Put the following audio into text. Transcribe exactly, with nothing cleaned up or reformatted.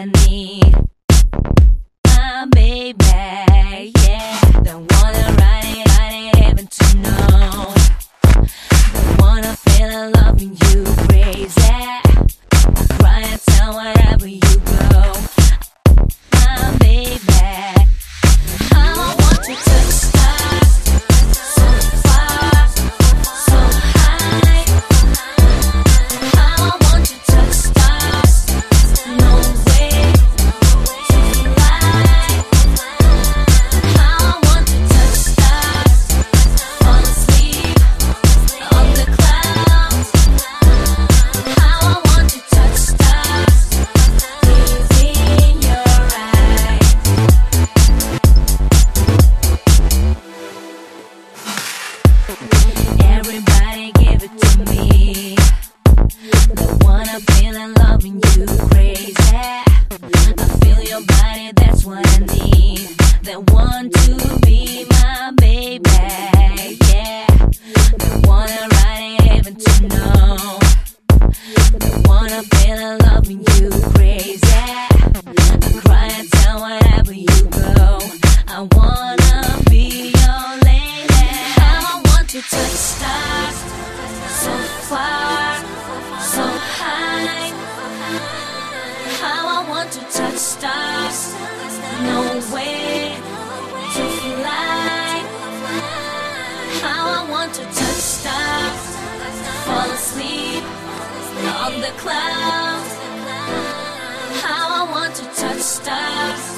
I need. My baby, yeah. Don't wanna ride it, ride it, even to know. Don't wanna feel in love with you, crazy. I cry and tell wherever you go. My baby, how I want to touch stars, so far, so high. How I want to touch stars, no way to fly. How I want to touch stars, fall asleep on the clouds. How I want to touch stars, within your eyes. Everybody give it to me. Don't wanna feel in love with you, crazy. I feel your body, that's what I need. They want to be my baby, yeah. Don't wanna ride it, even to know. Don't wanna feel in love with you, crazy. I cry and tell wherever you go. I wanna be your lady. How I want to touch stars, so far, so high. How I want to touch stars, no way to fly. How I want to touch stars, fall asleep on the clouds. How I want to touch stars.